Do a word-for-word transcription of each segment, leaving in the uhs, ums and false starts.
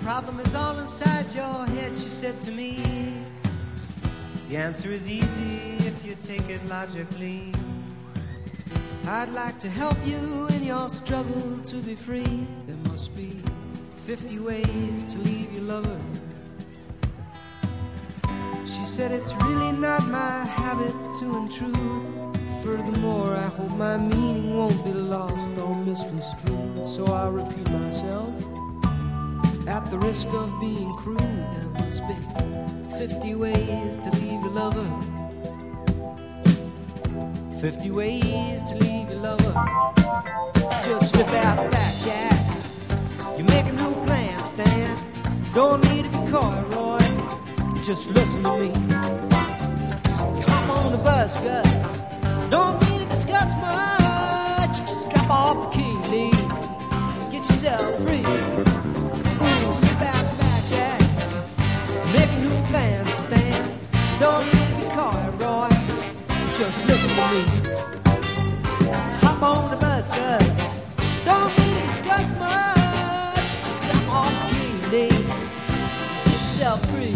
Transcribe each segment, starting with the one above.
problem is all inside your head, she said to me. The answer is easy if you take it logically. I'd like to help you in your struggle to be free. There must be fifty ways to leave your lover. She said it's really not my habit to intrude. Furthermore, I hope my meaning won't be lost or misconstrued. So I'll repeat myself at the risk of being crude. There must be fifty ways to leave your lover. Fifty ways to leave your lover. Just slip out the back, Jack. You make a new plan, Stan. Don't need to be coy, Roy. Just listen to me. You hop on the bus, Gus. Don't need to discuss much. Just strap off the key, Lee. Get yourself free. Ooh, slip out the back, Jack. Make a new plan, Stan. Don't need to be coy, Roy. Just listen to me. Hop on the bus, Gus. Don't need to discuss much. Just strap off the key, Lee. Get yourself free.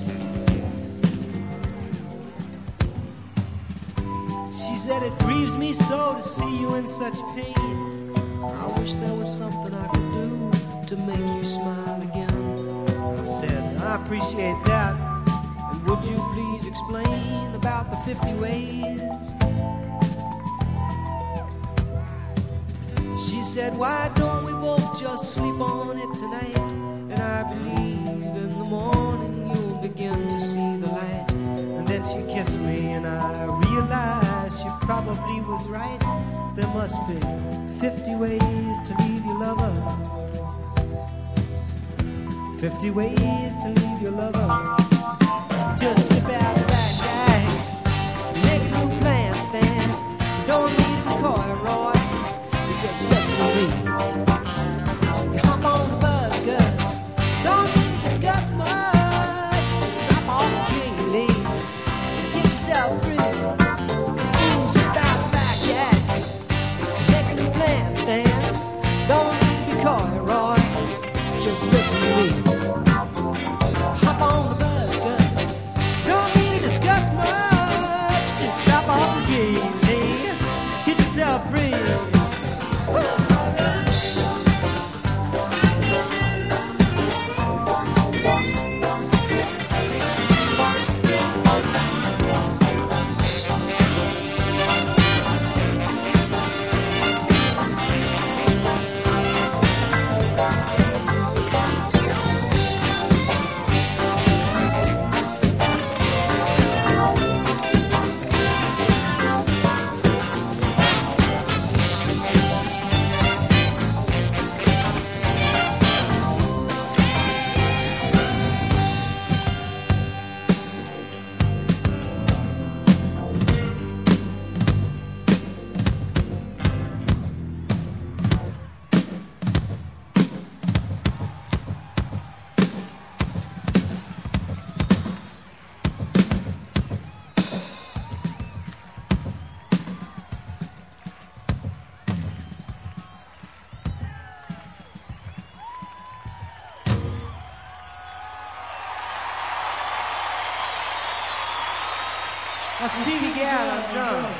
She said it grieves me so to see you in such pain. I wish there was something I could do to make you smile again. I said, I appreciate that. And would you please explain about the fifty ways? She said, why don't we both just sleep on it tonight? And I believe in the morning you'll begin to see the light. And then she kissed me and I realized she probably was right. There must be fifty ways to leave your lover. Fifty ways to leave your lover. Just slip out the back, Jack. Make a new plan, Stan. You don't need to be coy, Roy. You just listen to me. You hop on the bus, Gus. Don't need to discuss much. Just drop off the key, Lee. Get yourself free. Ooh, slip out the back, Jack. Make a new plan, Stan. Don't need to be coy, Roy. Just listen to me. Hop on the bus, Gus. Don't need to discuss much. Just drop off the key, Lee. Get yourself free. That's Stevie Gale on drums.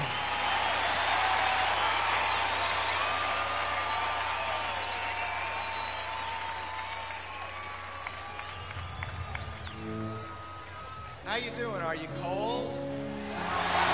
How you doing? Are you cold?